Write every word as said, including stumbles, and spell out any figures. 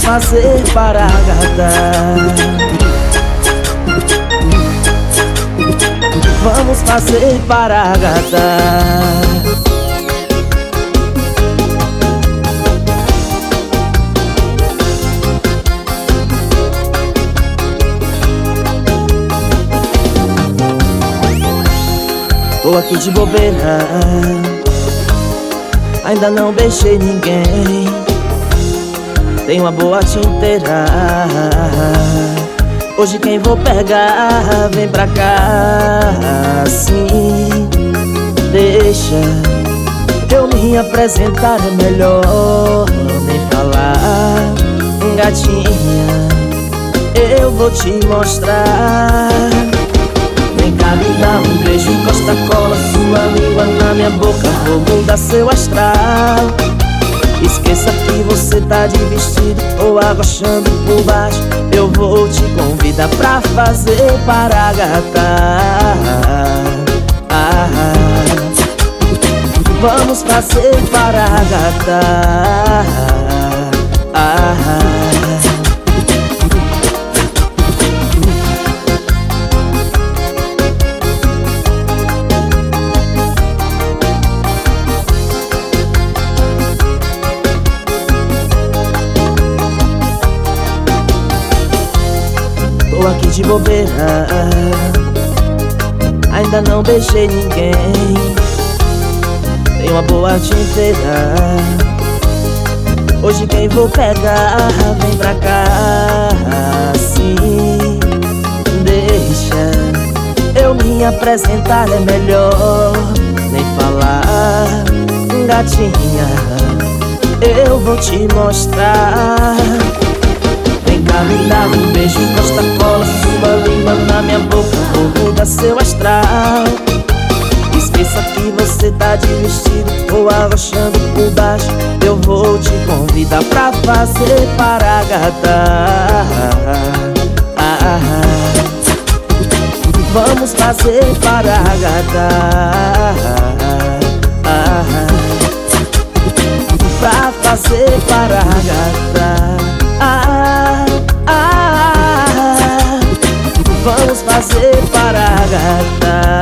fazer para a gata. Vamos fazer para a gata. Tô aqui de bobeira, ainda não beijei ninguém. Tenho uma boate inteira, hoje quem vou pegar vem pra cá. Sim, deixa eu me apresentar, é melhor nem falar. Gatinha, eu vou te mostrar. Vem cá, me dá um beijo, encosta, cola sua língua na minha boca. Vou mudar seu astral. Esqueça que você tá de vestido ou abaixando por baixo. Eu vou te convidar pra fazer para a gata. ah, Vamos fazer para a gata. ah, Tô aqui de bobeira, ainda não beijei ninguém. Tenho uma boate inteira, hoje quem vou pegar vem pra cá. Sim, deixa eu me apresentar, é melhor nem falar. Gatinha, eu vou te mostrar. Vem cá, me dá um beijo, encosta, cola sua língua na minha boca. Vou mudar seu astral. Esqueça que você tá de vestido ou abaixando por baixo. Eu vou te convidar pra fazer para a gata. ah, Vamos fazer para a gata. ah, Pra fazer para a gata. Ah, ah, vamos fazer para a gata.